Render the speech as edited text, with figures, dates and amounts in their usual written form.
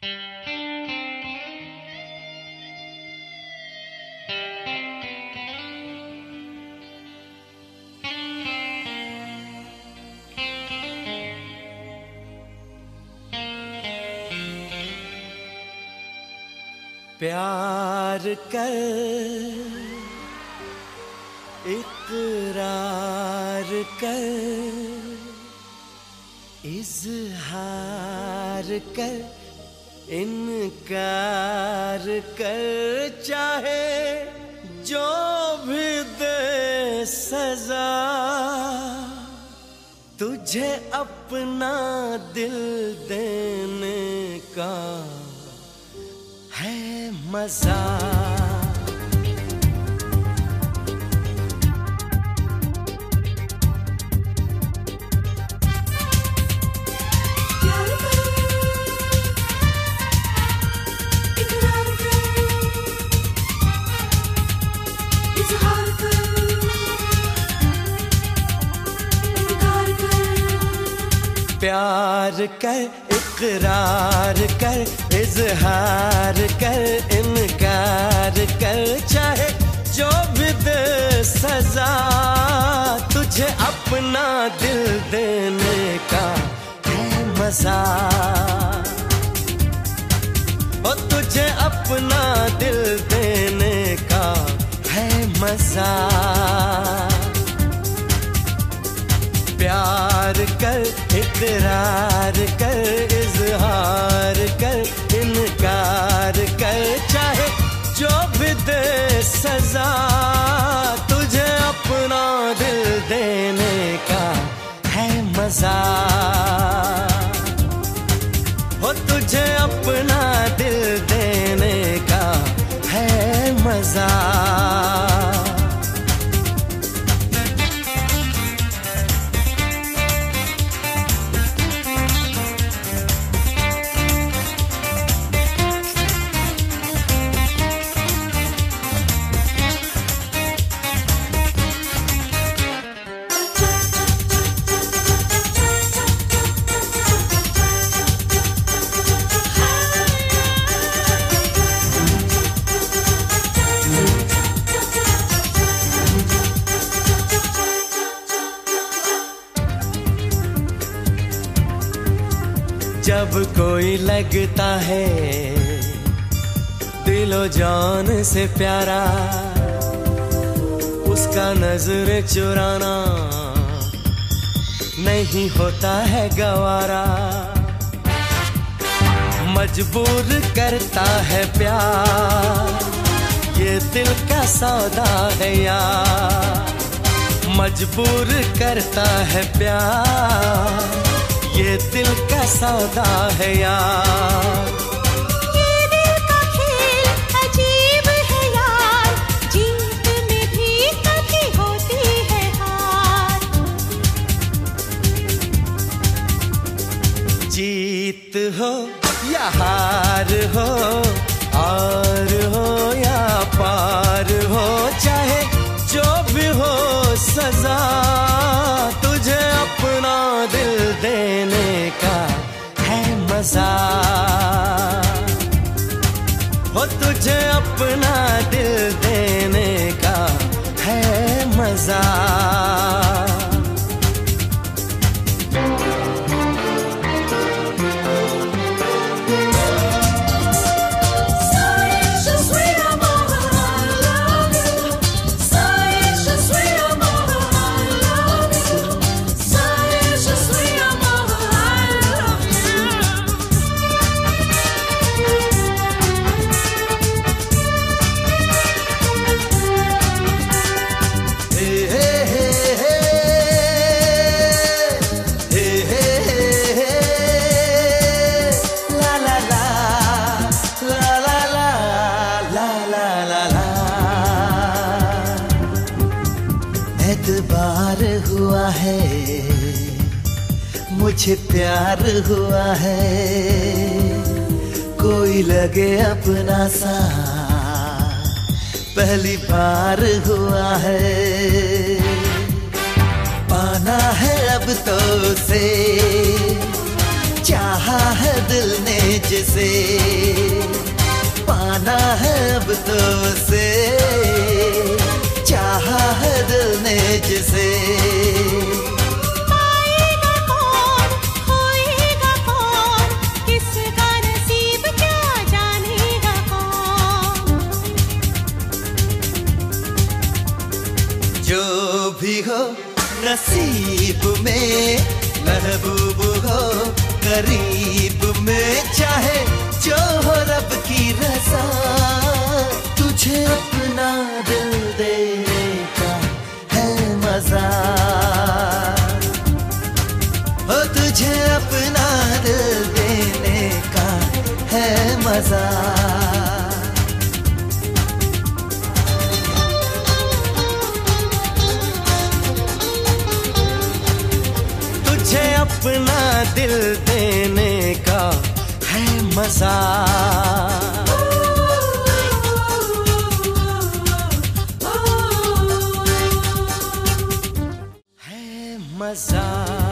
प्यार कर, इकरार कर, इजहार कर, इनकार कर, चाहे जो भी दे सजा, तुझे अपना दिल देने का है मजा। प्यार कर, इकरार कर, इजहार कर, इनकार कर, चाहे जो भी दे सजा, तुझे अपना दिल देने का है मजा। ओ तुझे अपना दिल देने का है मजा। प्यार कर, इकरार कर, इजहार कर, इनकार कर, चाहे जो भी दे सजा, तुझे अपना दिल देने का है मजा। हो तुझे अपना दिल देने का है मजा। जब कोई लगता है दिलो जान से प्यारा, उसका नजर चुराना नहीं होता है गवारा। मजबूर करता है प्यार, ये दिल का सौदा है यार। मजबूर करता है प्यार, ये दिल का सौदा है यार। ये दिल का खेल अजीब है यार, जीत में भी कभी होती है हार। जीत हो या हार हो, और हो या पार हो, चाहे जो भी हो सजा, तुझे अपना दिल देने का है मजा। हो तुझे अपना दिल देने का है मजा। एतबार हुआ है, मुझे प्यार हुआ है, कोई लगे अपना सा पहली बार हुआ है। पाना है अब तो उसे चाहा है दिल ने जिसे, पाना है अब तो उसे, चाहा है दिल ने जिसे। पाएगा कौन, खोएगा कौन, किसका नसीब क्या जानेगा कौन। जो भी हो नसीब में, महबूब हो करीब में, चाहे जो हो रब की रज़ा, तुझे अपना दिल देने का है मजा। हो तुझे अपना दिल देने का है मजा। तुझे अपना दिल देने का है मजा। है मजा।